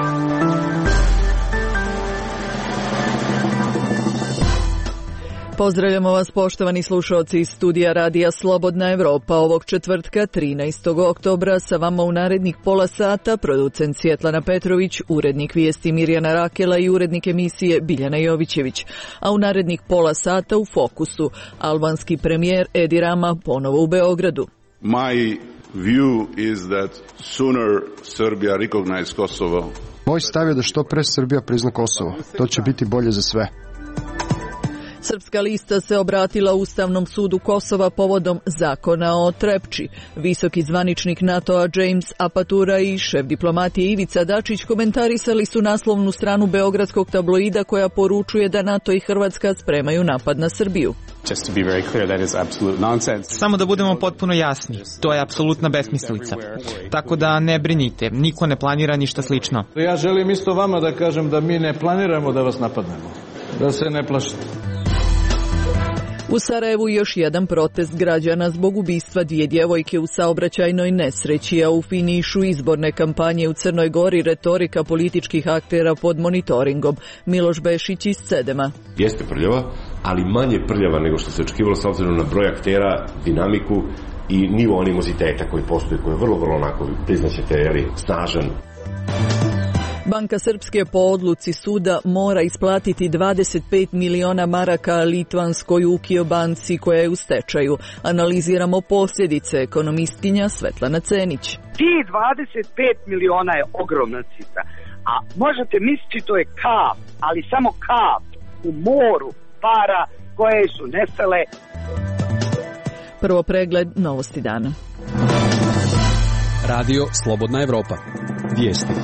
Pozdravljamo vas, poštovani slušalci iz studija Radija Slobodna Evropa. Ovog četvrtka, 13. oktobra, sa vama u narednih pola sata producent Svjetlana Petrović, urednik vijesti Mirjana Rakela i urednik emisije Biljana Jovićević. A u narednih pola sata u fokusu albanski premijer Edi Rama ponovo u Beogradu. My view is that sooner Serbia recognize Kosovo. Moj stav je da što pre Srbija prizna Kosovo. To će biti bolje za sve. Srpska lista se obratila Ustavnom sudu Kosova povodom zakona o Trepči. Visoki zvaničnik NATO-a James Apatura i šef diplomatije Ivica Dačić komentarisali su naslovnu stranu beogradskog tabloida koja poručuje da NATO i Hrvatska spremaju napad na Srbiju. Samo da budemo potpuno jasni, to je apsolutna besmislica. Tako da ne brinite, niko ne planira ništa slično. Ja želim isto vama da kažem da mi ne planiramo da vas napadnemo, da se ne plašite. U Sarajevu još jedan protest građana zbog ubistva dvije djevojke u saobraćajnoj nesreći, a u finišu izborne kampanje u Crnoj Gori retorika političkih aktera pod monitoringom. Miloš Bešić iz Cedema. Jeste prljava, ali manje prljava nego što se očekivalo s obzirom na broj aktera, dinamiku i nivo animoziteta koji postoji, koji je vrlo onako, priznaćete, snažan. Banka Srpske po odluci suda mora isplatiti 25 miliona maraka litvanskoj Ukio banci koja je u stečaju. Analiziramo posljedice, ekonomistkinja Svetlana Cenić. Ti 25 miliona je ogromna cifra, a možete misliti to je kap, ali samo kap u moru para koje su nestale. Prvo pregled novosti dana. Radio Slobodna Evropa. Vijesti.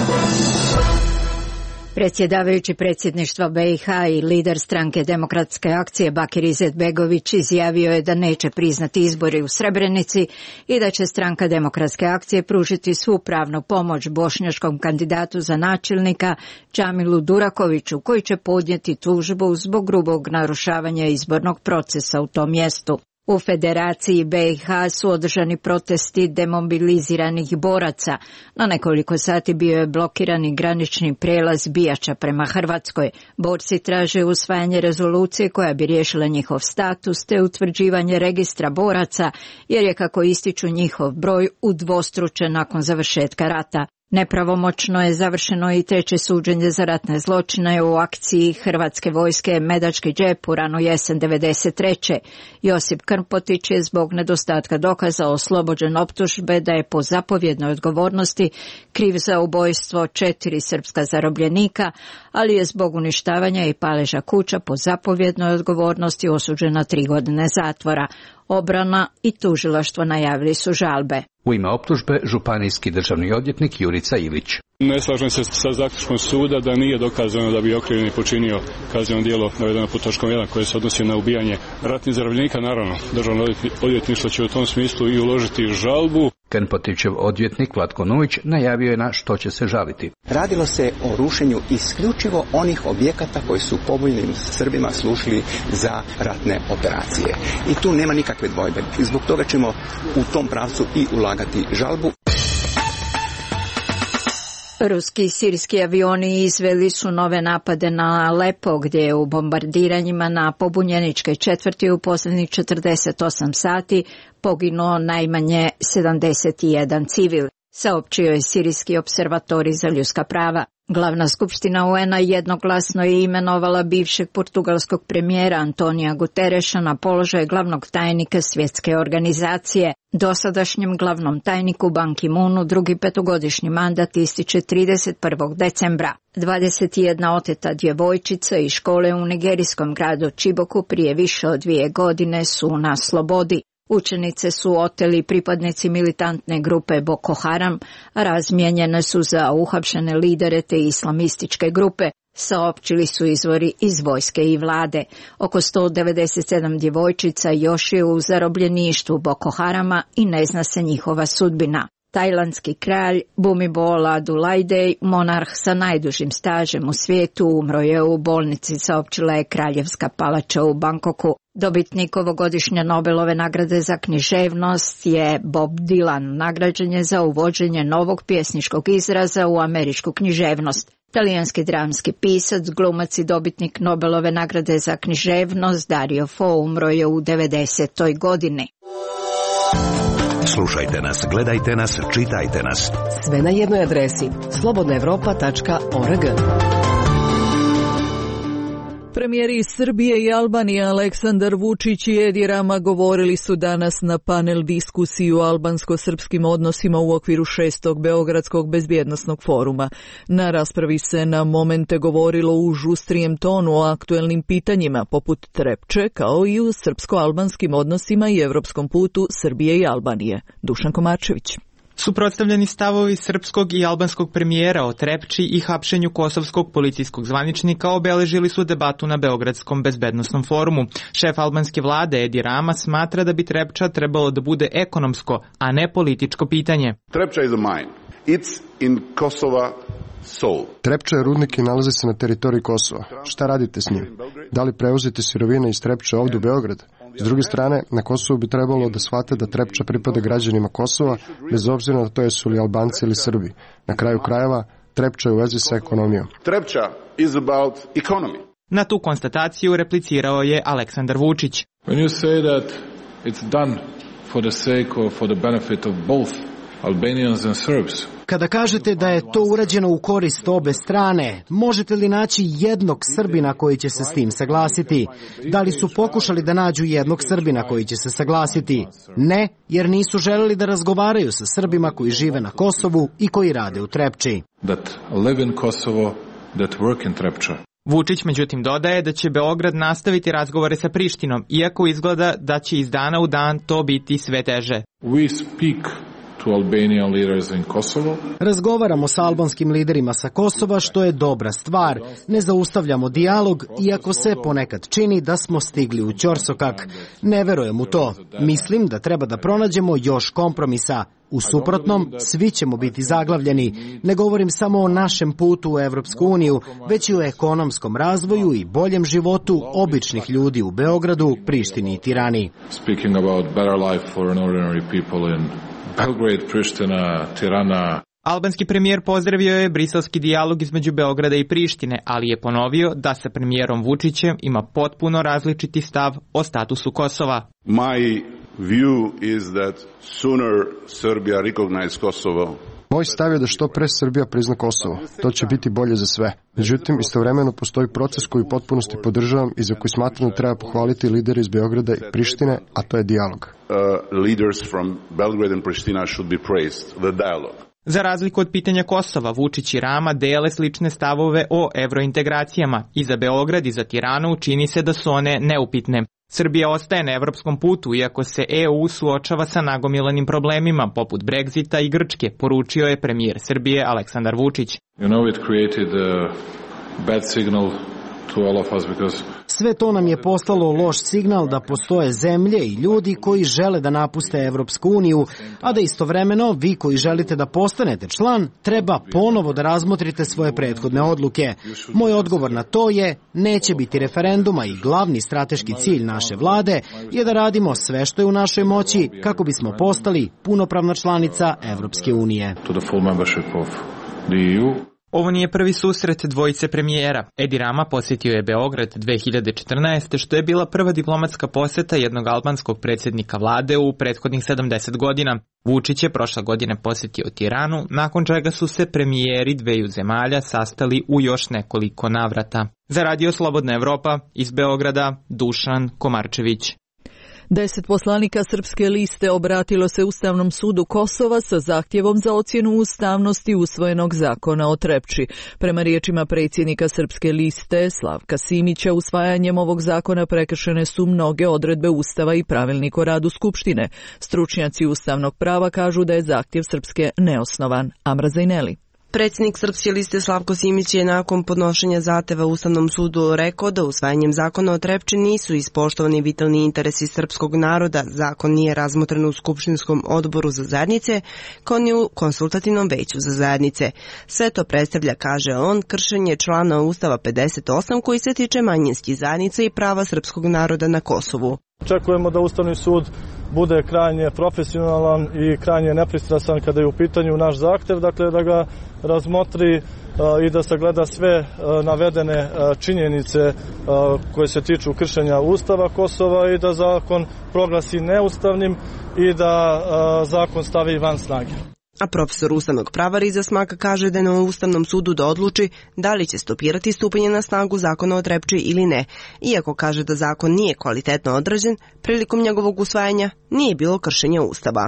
Predsjedavajući predsjedništva BiH i lider stranke Demokratske akcije Bakir Izetbegović izjavio je da neće priznati izbore u Srebrenici i da će stranka Demokratske akcije pružiti svu pravnu pomoć bošnjačkom kandidatu za načelnika Džamilu Durakoviću, koji će podnijeti tužbu zbog grubog narušavanja izbornog procesa u tom mjestu. U Federaciji BiH su održani protesti demobiliziranih boraca. Na nekoliko sati bio je blokirani granični prijelaz Bijača prema Hrvatskoj. Borci traže usvajanje rezolucije koja bi riješila njihov status te utvrđivanje registra boraca, jer je, kako ističu, njihov broj udvostručen nakon završetka rata. Nepravomoćno je završeno i treće suđenje za ratne zločine u akciji Hrvatske vojske Medački džep u ranu jesen 1993. Josip Krmpotić je zbog nedostatka dokaza oslobođen optužbe da je po zapovjednoj odgovornosti kriv za ubojstvo 4 srpska zarobljenika, ali je zbog uništavanja i paleža kuća po zapovjednoj odgovornosti osuđen na 3 godine zatvora. Obrana i tužilaštvo najavili su žalbe. U ime optužbe županijski državni odvjetnik Jurica Ilić. Ne slažem se sa zaključkom suda da nije dokazano da bi okrivljeni počinio kazneno djelo navedeno pod točkom 1 koje se odnosi na ubijanje ratnih zarobljenika. Naravno, državno odvjetništvo će u tom smislu i uložiti žalbu. Krmpotićev odvjetnik Vlatko Nujić najavio je na što će se žaliti. Radilo se o rušenju isključivo onih objekata koji su pobunjenim Srbima služili za ratne operacije. I tu nema nikakve dvojbe. Zbog toga ćemo u tom pravcu i ulagati žalbu. Ruski i sirijski avioni izveli su nove napade na Alepo, gdje je u bombardiranjima na pobunjeničke četvrti u posljednjih 48 sati poginuo najmanje 71 civil, saopćio je Sirijski observatorij za ljudska prava. Glavna skupština UN-a jednoglasno je imenovala bivšeg portugalskog premijera Antonija Gutereša na položaj glavnog tajnika svjetske organizacije. Dosadašnjem glavnom tajniku Ban Ki-moonu drugi petogodišnji mandat ističe 31. decembra. 21 oteta djevojčica iz škole u nigerijskom gradu Čiboku prije više od 2 godine su na slobodi. Učenice su oteli pripadnici militantne grupe Boko Haram, a razmijenjene su za uhapšene lidere te islamističke grupe, saopćili su izvori iz vojske i vlade. Oko 197 djevojčica još je u zarobljeništvu Boko Harama i ne zna se njihova sudbina. Tajlandski kralj Bhumibol Adulyadej, monarh sa najdužim stažem u svijetu, umro je u bolnici, saopćila je Kraljevska palača u Bangkoku. Dobitnik ovogodišnje Nobelove nagrade za književnost je Bob Dylan. Nagrađen je za uvođenje novog pjesničkog izraza u američku književnost. Talijanski dramski pisac, glumac i dobitnik Nobelove nagrade za književnost Dario Fo umro je u 90. godini. Slušajte nas, gledajte nas, čitajte nas. Sve na jednoj adresi slobodnaevropa.org. Premijeri iz Srbije i Albanije Aleksandar Vučić i Edi Rama govorili su danas na panel diskusiji o albansko-srpskim odnosima u okviru 6. Beogradskog bezbjednosnog foruma. Na raspravi se na momente govorilo u žustrijem tonu o aktuelnim pitanjima poput Trepče, kao i u srpsko-albanskim odnosima i evropskom putu Srbije i Albanije. Dušan Komarčević. Suprotstavljeni stavovi srpskog i albanskog premijera o Trepči i hapšenju kosovskog policijskog zvaničnika obeležili su debatu na Beogradskom bezbednosnom forumu. Šef albanske vlade Edi Rama smatra da bi Trepča trebalo da bude ekonomsko, a ne političko pitanje. Trepča is a mine. It's in Kosova soul. Trepča je rudnik i nalazi se na teritoriji Kosova. Šta radite s njim? Da li prevozite sirovine iz Trepče ovdje u Beograd? S druge strane, na Kosovu bi trebalo da shvate da Trepča pripada građanima Kosova, bez obzira na to jesu li Albanci ili Srbi. Na kraju krajeva, Trepča je u vezi sa ekonomijom. Trepča is about economy. Na tu konstataciju replicirao je Aleksandar Vučić. When you say that it's done for the sake of, for the benefit of both Albanians and Serbs. Kada kažete da je to urađeno u korist obe strane, možete li naći jednog Srbina koji će se s tim saglasiti? Da li su pokušali da nađu jednog Srbina koji će se saglasiti? Ne, jer nisu želeli da razgovaraju sa Srbima koji žive na Kosovu i koji rade u Trepči. That live in Kosovo, that work in Trepča. Vučić međutim dodaje da će Beograd nastaviti razgovore sa Prištinom, iako izgleda da će iz dana u dan to biti sve teže. We speak to Albanian leaders in Kosovo. Razgovaramo sa albanskim liderima sa Kosova, što je dobra stvar. Ne zaustavljamo dijalog, iako se ponekad čini da smo stigli u ćorsokak. Ne verujem u to. Mislim da treba da pronađemo još kompromisa. U suprotnom, svi ćemo biti zaglavljeni. Ne govorim samo o našem putu u Evropsku uniju, već i o ekonomskom razvoju i boljem životu običnih ljudi u Beogradu, Prištini i Tirani. Speaking about better life for ordinary people in Belgrade, Priština, Tirana. Albanski premijer pozdravio je briselski dijalog između Beograda i Prištine, ali je ponovio da sa premijerom Vučićem ima potpuno različiti stav o statusu Kosova. My view is that sooner Serbia recognize Kosovo. Moj stav je da što pre Srbija prizna Kosovo. To će biti bolje za sve. Međutim, istovremeno postoji proces koji u potpunosti podržavam i za koji smatram da treba pohvaliti lidere iz Beograda i Prištine, a to je dijalog. Leaders from Belgrade and Pristina should be praised, the dialogue. Za razliku od pitanja Kosova, Vučić i Rama dele slične stavove o evrointegracijama. I za Beograd i za Tiranu čini se da su one neupitne. Srbija ostaje na evropskom putu, iako se EU suočava sa nagomilanim problemima, poput Brexita i Grčke, poručio je premijer Srbije Aleksandar Vučić. You know, it created a bad signal to all of us because sve to nam je poslalo loš signal da postoje zemlje i ljudi koji žele da napuste Evropsku uniju, a da istovremeno vi koji želite da postanete član treba ponovo da razmotrite svoje prethodne odluke. Moj odgovor na to je neće biti referenduma i glavni strateški cilj naše vlade je da radimo sve što je u našoj moći kako bismo postali punopravna članica Evropske unije. Ovo nije prvi susret dvojice premijera. Edi Rama posjetio je Beograd 2014. što je bila prva diplomatska poseta jednog albanskog predsjednika vlade u prethodnih 70 godina. Vučić je prošle godine posjetio Tiranu, nakon čega su se premijeri dveju zemalja sastali u još nekoliko navrata. Za Radio Slobodna Evropa iz Beograda, Dušan Komarčević. 10 poslanika Srpske liste obratilo se Ustavnom sudu Kosova sa zahtjevom za ocjenu ustavnosti usvojenog zakona o Trepči. Prema riječima predsjednika Srpske liste Slavka Simića, usvajanjem ovog zakona prekršene su mnoge odredbe Ustava i pravilnik o radu Skupštine. Stručnjaci ustavnog prava kažu da je zahtjev Srpske neosnovan. Amra Zajneli. Predsjednik Srpske liste Slavko Simić je nakon podnošenja zahteva Ustavnom sudu rekao da usvajanjem zakona o Trepči nisu ispoštovani vitalni interesi srpskog naroda. Zakon nije razmotren u Skupštinskom odboru za zajednice, kao ni u konsultativnom veću za zajednice. Sve to predstavlja, kaže on, kršenje člana Ustava 58 koji se tiče manjinskih zajednica i prava srpskog naroda na Kosovu. Očekujemo da Ustavni sud bude krajnje profesionalan i krajnje nepristrasan kada je u pitanju naš zahtev, dakle da ga razmotri i da sagleda sve navedene činjenice koje se tiču kršenja Ustava Kosova i da zakon proglasi neustavnim i da zakon stavi van snage. A profesor ustavnog prava Riza Smaka kaže da je na Ustavnom sudu da odluči da li će stopirati stupanje na snagu zakona o Trepči ili ne. Iako kaže da zakon nije kvalitetno odrađen, prilikom njegovog usvajanja nije bilo kršenja Ustava.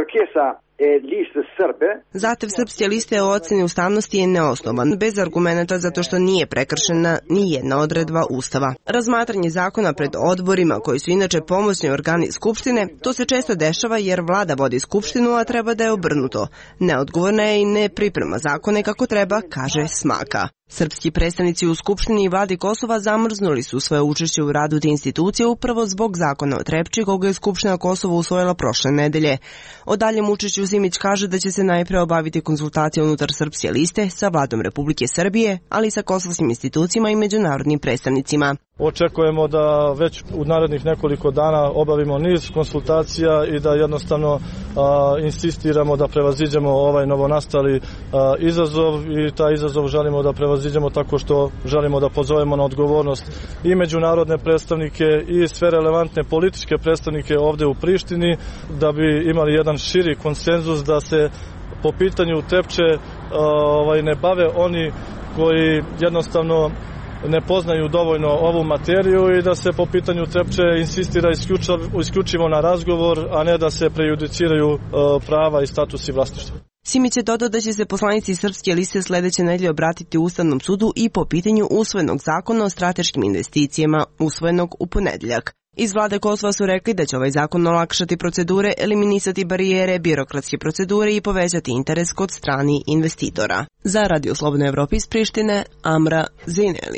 Zahtev Srpske liste o ocjeni ustavnosti je neosnovan, bez argumenta zato što nije prekršena ni jedna odredba Ustava. Razmatranje zakona pred odborima, koji su inače pomoćni organi Skupštine, to se često dešava jer vlada vodi Skupštinu, a treba da je obrnuto. Neodgovorna je i ne priprema zakone kako treba, kaže Smaka. Srpski predstavnici u Skupštini i vladi Kosova zamrznuli su svoje učešće u radu te institucije upravo zbog zakona o Trepči, koga je Skupština Kosova usvojila prošle nedelje. O daljem učešću Simić kaže da će se najpre obaviti konsultacije unutar Srpske liste sa vladom Republike Srbije, ali i sa kosovskim institucijama i međunarodnim predstavnicima. Očekujemo da već u narednih nekoliko dana obavimo niz konsultacija i da jednostavno insistiramo da prevaziđemo ovaj novonastali izazov i taj izazov želimo da prevaziđemo tako što želimo da pozovemo na odgovornost i međunarodne predstavnike i sve relevantne političke predstavnike ovde u Prištini da bi imali jedan širi konsenzus da se po pitanju Trepče ne bave oni koji jednostavno ne poznaju dovoljno ovu materiju i da se po pitanju Trepče insistira isključivo na razgovor, a ne da se prejudiciraju prava i statusi vlasništva. Simić je dodao da će se poslanici Srpske liste sledeće nedelje obratiti Ustavnom sudu i po pitanju usvojenog zakona o strateškim investicijama usvojenog u ponedeljak. Iz vlade Kosova su rekli da će ovaj zakon olakšati procedure, eliminisati barijere, birokratske procedure i povećati interes kod strani investitora. Za Radio Slobodna Evropa iz Prištine, Amra Zineli.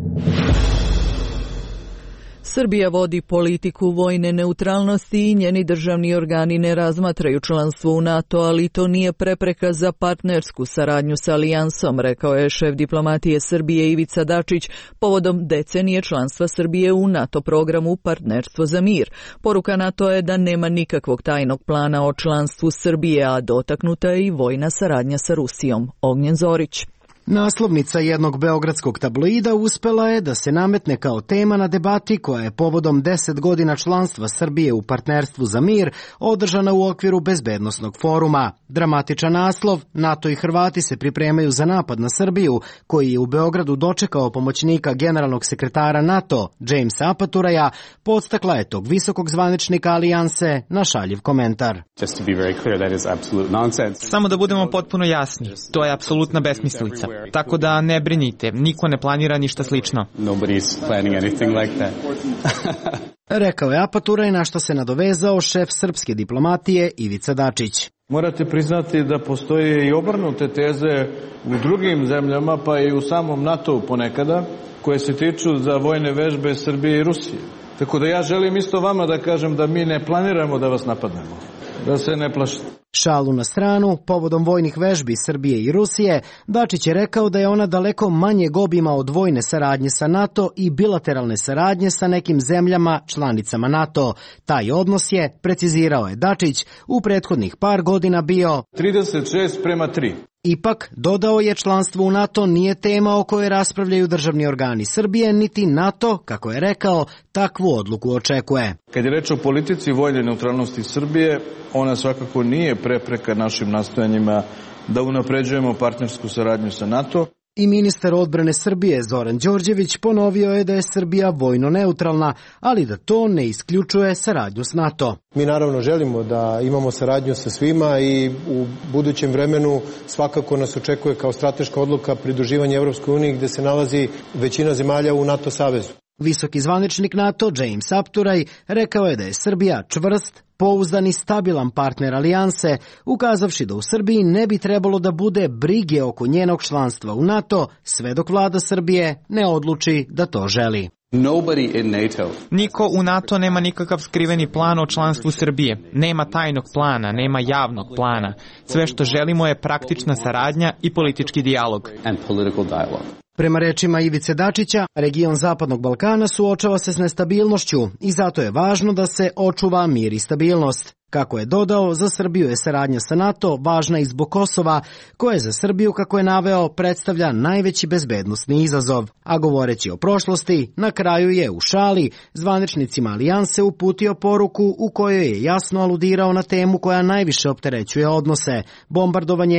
Srbija vodi politiku vojne neutralnosti i njeni državni organi ne razmatraju članstvo u NATO, ali to nije prepreka za partnersku saradnju sa alijansom, rekao je šef diplomatije Srbije Ivica Dačić povodom decenije članstva Srbije u NATO programu Partnerstvo za mir. Poruka NATO je da nema nikakvog tajnog plana o članstvu Srbije, a dotaknuta je i vojna saradnja sa Rusijom. Ognjen Zorić. Naslovnica jednog beogradskog tabloida uspela je da se nametne kao tema na debati koja je povodom 10 godina članstva Srbije u Partnerstvu za mir održana u okviru Bezbednosnog foruma. Dramatičan naslov, NATO i Hrvati se pripremaju za napad na Srbiju, koji je u Beogradu dočekao pomoćnika generalnog sekretara NATO, Jamesa Apaturaja, podstakla je tog visokog zvaničnika alijanse na šaljiv komentar. Samo da budemo potpuno jasni, to je apsolutna besmislica. Tako da ne brinite, niko ne planira ništa slično. Rekao je Apaturaj, na što se nadovezao šef srpske diplomatije Ivica Dačić. Morate priznati da postoje i obrnute teze u drugim zemljama, pa i u samom NATO-u ponekada, koje se tiču za vojne vežbe Srbije i Rusije. Tako da ja želim isto vama da kažem da mi ne planiramo da vas napadnemo, da se ne plašite. Šalu na stranu, povodom vojnih vežbi Srbije i Rusije, Dačić je rekao da je ona daleko manjeg obima od vojne saradnje sa NATO i bilateralne saradnje sa nekim zemljama članicama NATO. Taj odnos je, precizirao je Dačić, u prethodnih par godina bio 36:3. Ipak, dodao je, članstvo u NATO nije tema o kojoj raspravljaju državni organi Srbije, niti NATO, kako je rekao, takvu odluku očekuje. Kad je reč o politici vojne neutralnosti Srbije, ona svakako nije prepreka našim nastojanjima da unapređujemo partnersku saradnju sa NATO. I ministar odbrane Srbije Zoran Đorđević ponovio je da je Srbija vojno neutralna, ali da to ne isključuje saradnju s NATO. Mi naravno želimo da imamo saradnju sa svima i u budućem vremenu svakako nas očekuje kao strateška odluka pridruživanje Evropskoj uniji gde se nalazi većina zemalja u NATO savezu. Visoki zvaničnik NATO James Apturaj rekao je da je Srbija čvrst, pouzdan i stabilan partner alijanse, ukazavši da u Srbiji ne bi trebalo da bude brige oko njenog članstva u NATO, sve dok vlada Srbije ne odluči da to želi. Niko u NATO nema nikakav skriveni plan o članstvu Srbije. Nema tajnog plana, nema javnog plana. Sve što želimo je praktična saradnja i politički dijalog. Prema rečima Ivice Dačića, region Zapadnog Balkana suočava se s nestabilnošću i zato je važno da se očuva mir i stabilnost. Kako je dodao, za Srbiju je saradnja sa NATO važna i zbog Kosova, koje za Srbiju, kako je naveo, predstavlja najveći bezbednosni izazov. A govoreći o prošlosti, na kraju je u šali zvaničnicima alijanse uputio poruku u kojoj je jasno aludirao na temu koja najviše opterećuje odnose – bombardovanje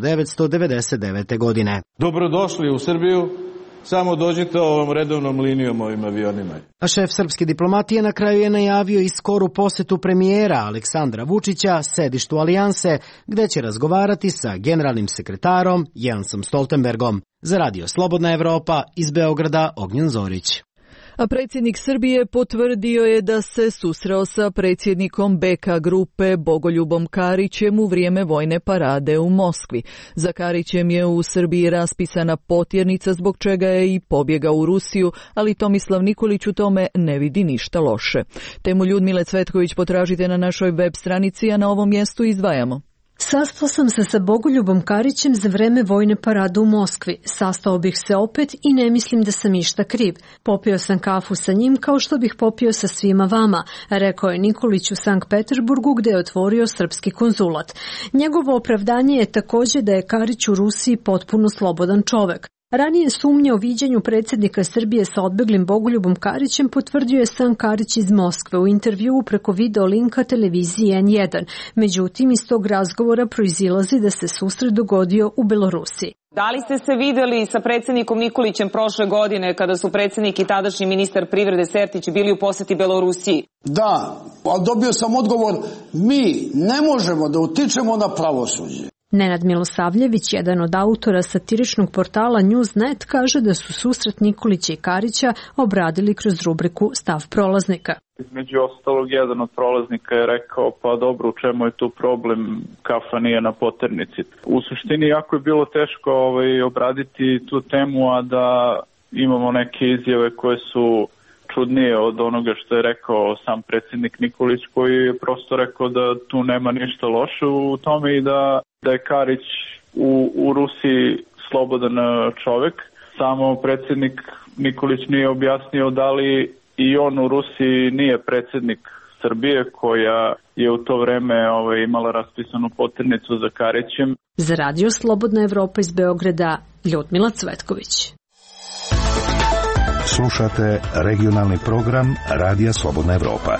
1999. godine. Dobrodošli u Srbiju. Samo dođite ovom redovnom linijom ovim avionima. A šef srpske diplomatije na kraju je najavio i skoru posetu premijera Aleksandra Vučića sedištu alijanse, gde će razgovarati sa generalnim sekretarom Jensom Stoltenbergom. Za Radio Slobodna Evropa, iz Beograda, Ognjen Zorić. A predsjednik Srbije potvrdio je da se susreo sa predsjednikom BK grupe Bogoljubom Karićem u vrijeme vojne parade u Moskvi. Za Karićem je u Srbiji raspisana potjernica zbog čega je i pobjegao u Rusiju, ali Tomislav Nikolić u tome ne vidi ništa loše. Temu Ljudmile Cvetković potražite na našoj web stranici, a na ovom mjestu izdvajamo. Sastao sam se sa Bogoljubom Karićem za vreme vojne parade u Moskvi. Sastao bih se opet i ne mislim da sam išta kriv. Popio sam kafu sa njim kao što bih popio sa svima vama, rekao je Nikolić u Sankt Peterburgu gde je otvorio srpski konzulat. Njegovo opravdanje je također da je Karić u Rusiji potpuno slobodan čovek. Ranije sumnje o viđenju predsjednika Srbije sa odbeglim Bogoljubom Karićem potvrdio je sam Karić iz Moskve u intervjuu preko video linka televiziji N1. Međutim, iz tog razgovora proizilazi da se susret dogodio u Belorusiji. Da li ste se videli sa predsjednikom Nikolićem prošle godine kada su predsjednik i tadašnji ministar privrede Sertić bili u posjeti Belorusiji? Da, ali dobio sam odgovor, mi ne možemo da utičemo na pravosuđe. Nenad Milosavljević, jedan od autora satiričnog portala Newsnet, kaže da su susret Nikolića i Karića obradili kroz rubriku Stav prolaznika. Između ostalog, jedan od prolaznika je rekao, pa dobro, u čemu je tu problem, kafa nije na poternici. U suštini, jako je bilo teško obraditi tu temu, a da imamo neke izjave koje su čudnije od onoga što je rekao sam predsjednik Nikolić, koji je prosto rekao da tu nema ništa loše u tome i da je Karić u Rusiji slobodan čovjek. Samo predsjednik Nikolić nije objasnio da li i on u Rusiji nije predsjednik Srbije koja je u to vreme imala raspisanu poternicu za Karićem. Za Radio Slobodna Evropa iz Beograda, Ljudmila Cvetković. Slušate regionalni program Radija Slobodna Evropa.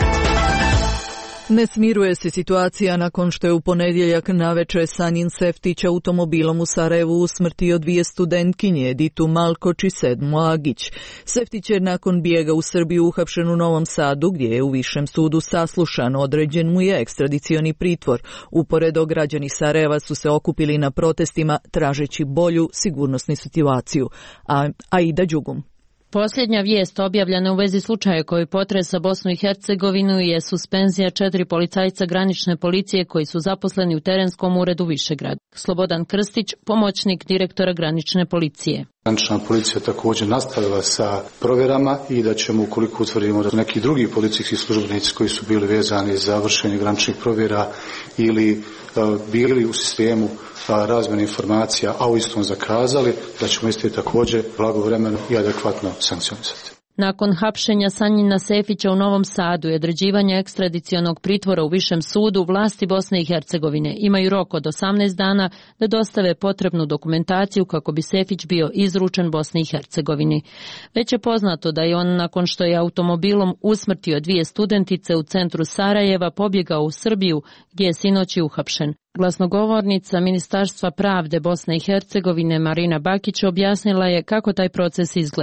Ne smiruje se situacija nakon što je u ponedjeljak navečer Sanjin Seftić automobilom u Sarajevu usmrtio dvije studentkinje, Editu Malkoč i Sedmu Agić. Seftić je nakon bijega u Srbiju uhapšen u Novom Sadu, gdje je u Višem sudu saslušan. Određen mu je ekstradicioni pritvor. Uporedo, građani Sarajeva su se okupili na protestima tražeći bolju sigurnosnu situaciju. Aida Đugum. Posljednja vijest objavljena u vezi slučaja koji potresa Bosnu i Hercegovinu je suspenzija 4 policajca granične policije koji su zaposleni u terenskom uredu Višegrad. Slobodan Krstić, pomoćnik direktora granične policije. Granična policija također nastavila sa provjerama i da ćemo, ukoliko utvrdimo da neki drugi policijski službenici koji su bili vezani za vršenje graničnih provjera ili bili u sistemu razmjene informacija, a u istom zakazali, da ćemo isti također blagovremeno i adekvatno sankcionisati. Nakon hapšenja Sanjina Sefića u Novom Sadu i određivanja ekstradicionog pritvora u Višem sudu, vlasti Bosne i Hercegovine imaju rok od 18 dana da dostave potrebnu dokumentaciju kako bi Sefić bio izručen Bosni i Hercegovini. Već je poznato da je on, nakon što je automobilom usmrtio dvije studentice u centru Sarajeva, pobjegao u Srbiju, gdje je sinoć uhapšen. Glasnogovornica Ministarstva pravde Bosne i Hercegovine Marina Bakić objasnila je kako taj proces izgleda.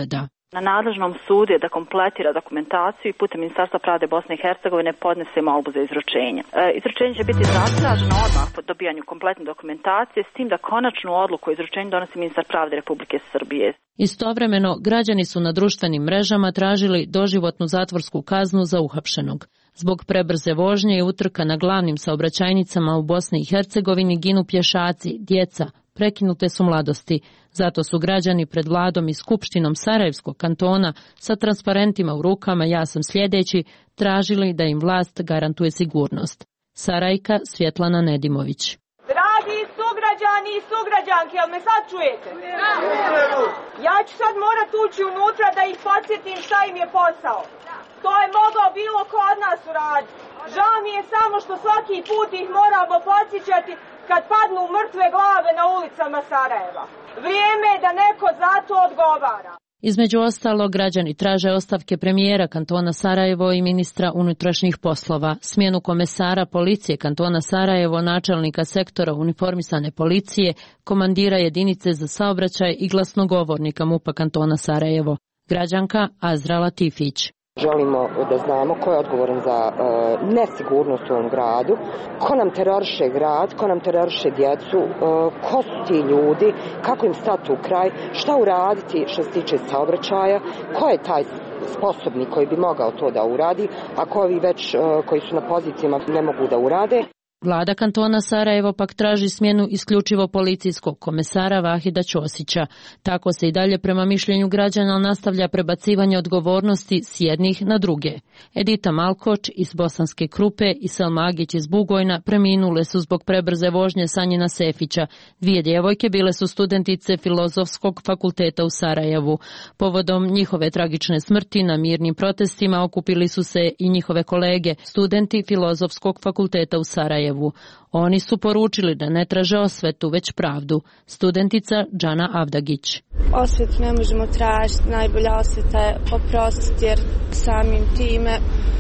Na nadležnom sudu je da kompletira dokumentaciju i putem Ministarstva pravde Bosne i Hercegovine podnese molbu za izručenje. Izručenje će biti zatraženo odmah po dobijanju kompletne dokumentacije, s tim da konačnu odluku o izručenju donosi ministar pravde Republike Srbije. Istovremeno, građani su na društvenim mrežama tražili doživotnu zatvorsku kaznu za uhapšenog. Zbog prebrze vožnje i utrka na glavnim saobraćajnicama u Bosni i Hercegovini ginu pješaci, djeca, prekinute su mladosti. Zato su građani pred vladom i skupštinom Sarajevskog kantona sa transparentima u rukama "Ja sam sljedeći" tražili da im vlast garantuje sigurnost. Sarajka Svjetlana Nedimović. Dragi sugrađani i sugrađanke, jel me sad čujete? Ja ću sad morat ući unutra da ih podsjetim šta im je posao. To je mogao bilo ko od nas uraditi. Žao mi je samo što svaki put ih moramo podsjećati kad padnu mrtve glave na ulicama Sarajeva. Vrijeme je da neko za to odgovara. Između ostalog, građani traže ostavke premijera kantona Sarajevo i ministra unutrašnjih poslova, smjenu komesara policije kantona Sarajevo, načelnika sektora uniformisane policije, komandira jedinice za saobraćaj i glasnogovornika MUP-a kantona Sarajevo. Građanka Azra Latifić. Želimo da znamo ko je odgovoran za nesigurnost u ovom gradu, ko nam teroriše grad, ko nam teroriše djecu, ko su ti ljudi, kako im stati u kraj, šta uraditi što se tiče saobraćaja, ko je taj sposobni koji bi mogao to da uradi, a koji već koji su na pozicijama ne mogu da urade. Vlada kantona Sarajevo pak traži smjenu isključivo policijskog komesara Vahida Ćosića. Tako se i dalje prema mišljenju građana nastavlja prebacivanje odgovornosti s jednih na druge. Edita Malkoč iz Bosanske Krupe i Selma Agić iz Bugojna preminule su zbog prebrze vožnje Sanjina Sefića. Dvije djevojke bile su studentice Filozofskog fakulteta u Sarajevu. Povodom njihove tragične smrti na mirnim protestima okupili su se i njihove kolege, studenti Filozofskog fakulteta u Sarajevu. Oni su poručili da ne traže osvetu, već pravdu. Studentica Džana Avdagić. Osvetu ne možemo tražiti, najbolja osveta je oprostiti jer samim time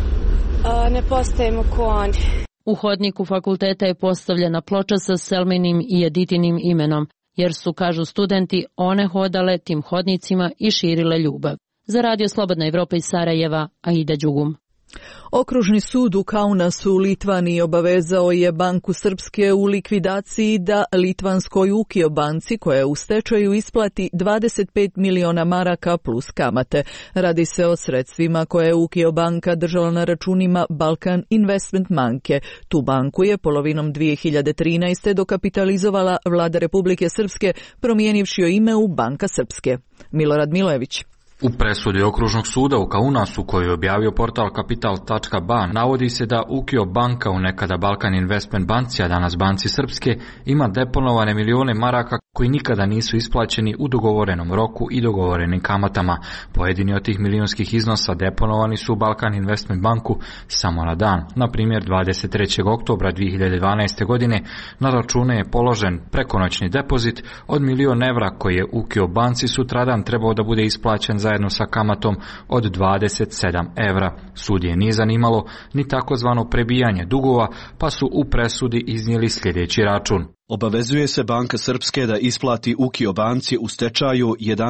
ne postajemo ko oni. U hodniku fakulteta je postavljena ploča sa Selminim i Editinim imenom, jer su, kažu studenti, one hodale tim hodnicima i širile ljubav. Za Radio Slobodna Evropa iz Sarajeva, Aida Đugum. Okružni sud u Kaunasu u Litvaniji obavezao je Banku Srpske u likvidaciji da litvanskoj Ukio banci, koja je u stečaju, isplati 25 miliona maraka plus kamate. Radi se o sredstvima koje je Ukio banka držala na računima Balkan Investment banke. Tu banku je polovinom 2013. dokapitalizovala vlada Republike Srpske, promijenivši joj ime u Banka Srpske. Milorad Milojević. U presudi Okružnog suda u Kaunasu, koju je objavio portal Kapital.ba, navodi se da Ukio banka, u nekada Balkan Investment banci, a danas Banci Srpske, ima deponovane milione maraka koji nikada nisu isplaćeni u dogovorenom roku i dogovorenim kamatama. Pojedini od tih milionskih iznosa deponovani su u Balkan Investment banku samo na dan. Na primjer, 23. oktobra 2012. godine na račune je položen prekonoćni depozit od 1.000.000 evra koji je Ukio banci sutradan trebao da bude isplaćen zajedno sa kamatom od 27 evra. Sud je nije zanimalo ni takozvano prebijanje dugova, pa su u presudi iznijeli sljedeći račun. Obavezuje se Banka Srpske da isplati Ukio banci u stečaju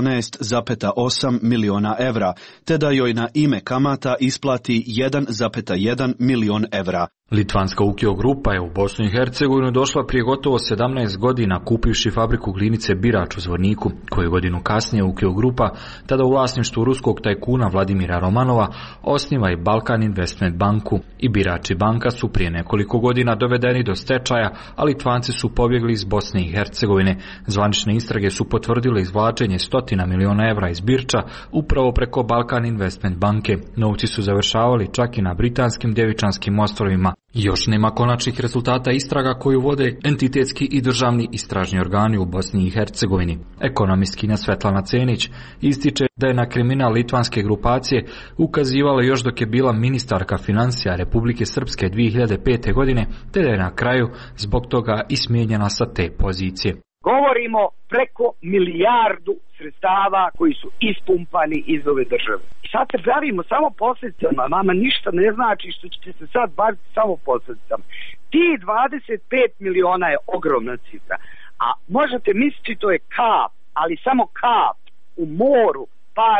11,8 miliona evra, te da joj na ime kamata isplati 1,1 milion evra. Litvanska Ukio grupa je u Bosnu i Hercegovinu došla prije gotovo 17 godina kupivši fabriku glinice Birač u Zvorniku, koju godinu kasnije Ukio grupa, tada u vlasništvu ruskog tajkuna Vladimira Romanova, osniva i Balkan Investment banku. I Birač i banka su prije nekoliko godina dovedeni do stečaja, a Litvanci su pobjegli iz Bosne i Hercegovine. Zvanične istrage su potvrdile izvlačenje 100 miliona evra iz Birča upravo preko Balkan Investment banke. Novci su završavali čak i na britanskim Djevičanskim ostrvima. Još nema konačnih rezultata istraga koju vode entitetski i državni istražni organi u Bosni i Hercegovini. Ekonomistkinja Svetlana Cenić ističe da je na kriminal litvanske grupacije ukazivala još dok je bila ministarka financija Republike Srpske 2005. godine, te da je na kraju zbog toga i smijenjena sa te pozicije. Govorimo preko milijardu sredstava koji su ispumpani iz ove države. Sad se bavimo samo posljedicama, vama ništa ne znači što ćete se sad baviti samo posljedicama. Ti 25 miliona je ogromna cifra, a možete misliti to je kap, ali samo kap u moru para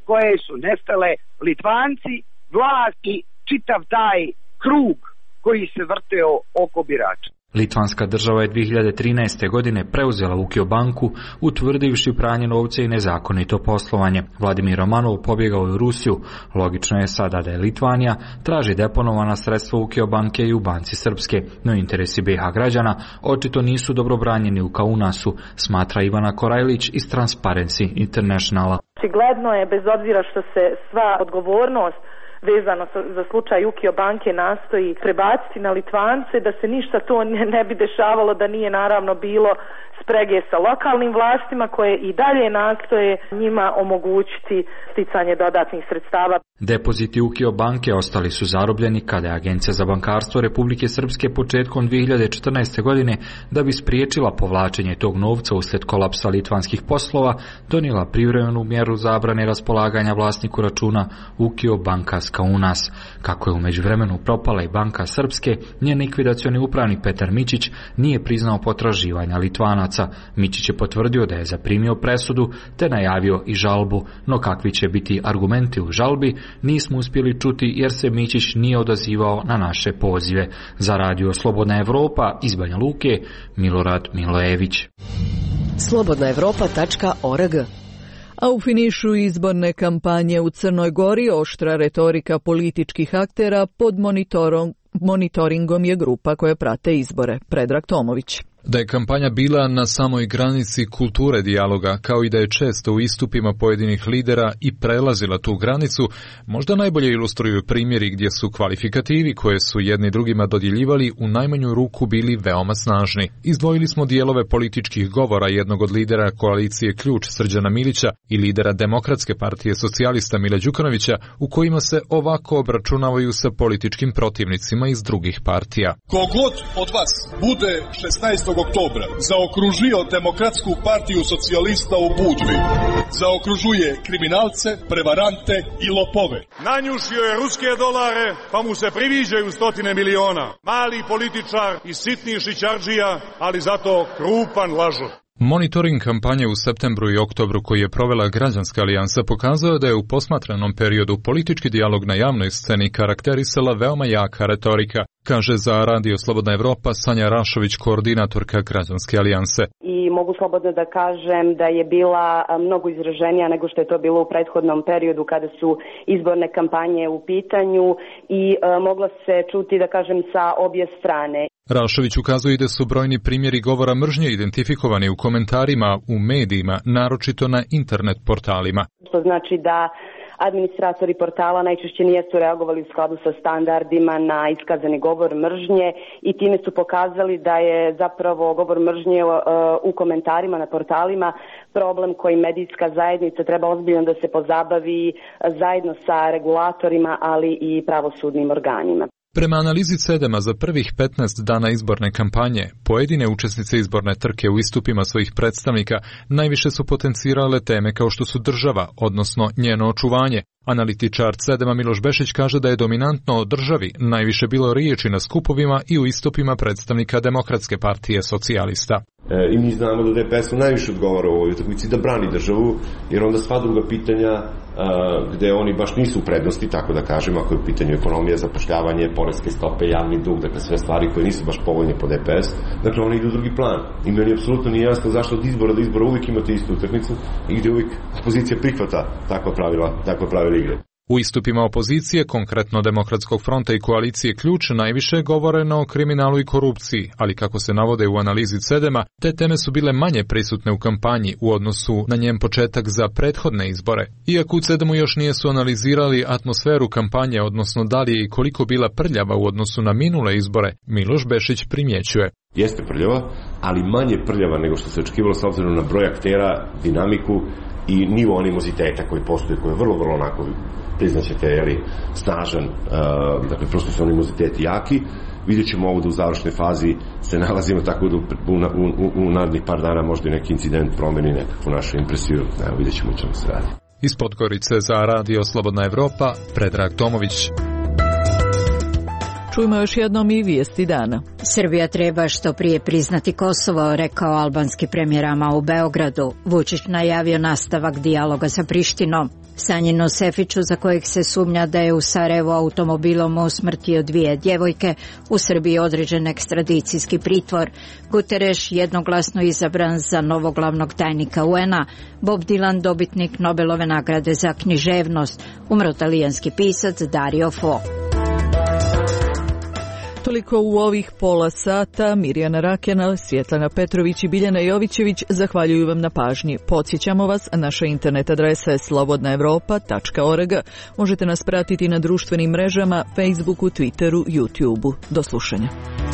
koje su nestale, Litvanci, vlast i čitav taj krug koji se vrteo oko birača. Litvanska država je 2013. godine preuzela Ukio banku, utvrdivši pranje novca i nezakonito poslovanje. Vladimir Romanov pobjegao u Rusiju. Logično je sada da je Litvanija traži deponovana sredstva Ukio banke i u banci Srpske, no interesi BiH građana očito nisu dobro branjeni u Kaunasu, smatra Ivana Korajlić iz Transparency Internationala. Očigledno je, bez obzira što se sva odgovornost vezano za slučaj Ukio banke nastoji prebaciti na Litvance, da se ništa to ne bi dešavalo da nije naravno bilo sprege sa lokalnim vlastima koje i dalje nastoje njima omogućiti sticanje dodatnih sredstava. Depoziti Ukio banke ostali su zarobljeni kada je Agencija za bankarstvo Republike Srpske početkom 2014. godine, da bi spriječila povlačenje tog novca uslijed kolapsa litvanskih poslova, donijela privremenu mjeru zabrane raspolaganja vlasniku računa Ukio banka Kaunas. Kako je u međuvremenu propala i banka Srpske, njen likvidacioni upravnik Petar Mičić nije priznao potraživanja Litvanaca. Mičić je potvrdio da je zaprimio presudu te najavio i žalbu, no kakvi će biti argumenti u žalbi nismo uspjeli čuti jer se Mičić nije odazivao na naše pozive. Za radio Slobodna Evropa iz Banja Luke, Milorad Milojević. slobodnaevropa.org. A u finišu izborne kampanje u Crnoj Gori oštra retorika političkih aktera pod monitoringom je grupa koja prate izbore. Predrag Tomović. Da je kampanja bila na samoj granici kulture dijaloga, kao i da je često u istupima pojedinih lidera i prelazila tu granicu, možda najbolje ilustruju primjeri gdje su kvalifikativi koje su jedni drugima dodjeljivali u najmanju ruku bili veoma snažni. Izdvojili smo dijelove političkih govora jednog od lidera koalicije Ključ Srđana Milića i lidera Demokratske partije socijalista Mila Đukanovića, u kojima se ovako obračunavaju sa političkim protivnicima iz drugih partija. Kogod od vas bude 16. oktobra zaokružio Demokratsku partiju socijalista u Budvi, zaokružuje kriminalce, prevarante i lopove. Nanjušio je ruske dolare, pa mu se priviđaju 100 miliona. Mali političar i sitni šićardžija, ali zato krupan lažov. Monitoring kampanje u septembru i oktobru koji je provela Građanska alijansa pokazao da je u posmatranom periodu politički dijalog na javnoj sceni karakterisala veoma jaka retorika, kaže za radio Slobodna Evropa Sanja Rašović, koordinatorka Građanske alijanse. I mogu slobodno da kažem da je bila mnogo izraženija nego što je to bilo u prethodnom periodu kada su izborne kampanje u pitanju i mogla se čuti, da kažem, sa obje strane. Rašović ukazuje da su brojni primjeri govora mržnje identifikovani u komentarima, u medijima, naročito na internet portalima. To znači da administratori portala najčešće nisu reagovali u skladu sa standardima na iskazani govor mržnje i time su pokazali da je zapravo govor mržnje u komentarima na portalima problem koji medijska zajednica treba ozbiljno da se pozabavi zajedno sa regulatorima, ali i pravosudnim organima. Prema analizi CEDEM-a za prvih 15 dana izborne kampanje, pojedine učesnice izborne trke u istupima svojih predstavnika najviše su potencirale teme kao što su država, odnosno njeno očuvanje. Analitičar CEDEM-a Miloš Bešić kaže da je dominantno o državi najviše bilo riječi na skupovima i u istupima predstavnika Demokratske partije socijalista. I mi znamo da DPS najviše odgovara u ovoj utakmici da brani državu, jer onda sva druga pitanja gde oni baš nisu u prednosti, tako da kažem, ako je u pitanju ekonomija, zapošljavanje, poreske stope, javni dug, dakle sve stvari koje nisu baš povoljne po DPS, dakle oni idu u drugi plan. I meni apsolutno nije jasno zašto od izbora do izbora uvijek imate istu utakmicu i gdje uvijek opozicija prihvata takva pravila igre. U istupima opozicije, konkretno Demokratskog fronta i koalicije Ključ, najviše govoreno o kriminalu i korupciji, ali kako se navode u analizi CEDEM-a, te teme su bile manje prisutne u kampanji u odnosu na njen početak za prethodne izbore. Iako u CEDEM-u još nisu analizirali atmosferu kampanje, odnosno da li je i koliko bila prljava u odnosu na minule izbore, Miloš Bešić primjećuje. Jeste prljava, ali manje prljava nego što se očekivalo s obzirom na broj aktera, dinamiku i nivo animoziteta koji postoji, koji je vrlo onako, priznaćete, snažan, dakle prosto su animoziteti jaki. Vidjet ćemo ovo da u završnoj fazi se nalazimo, tako da u narednih par dana možda i neki incident promeni nekakvu našu impresiju. Evo, vidjet ćemo čemu se radi. Iz Podgorice za radio Slobodna Evropa, Predrag Tomović. Čujmo još jednom i vijesti dana. Srbija treba što prije priznati Kosovo, rekao albanski premijer Ama u Beogradu. Vučić najavio nastavak dijaloga sa Prištinom. Sanjinu Sefiću, za kojeg se sumnja da je u Sarajevu automobilom usmrtio 2 djevojke, u Srbiji određen ekstradicijski pritvor. Guterres jednoglasno izabran za novog glavnog tajnika UN-a. Bob Dylan, dobitnik Nobelove nagrade za književnost. Umro talijanski pisac Dario Fo. Toliko u ovih pola sata. Mirjana Rakena, Svjetlana Petrović i Biljana Jovićević zahvaljuju vam na pažnji. Podsjećamo vas, naša internet adresa je slobodnaevropa.org. Možete nas pratiti na društvenim mrežama, Facebooku, Twitteru, YouTubeu. Do slušanja.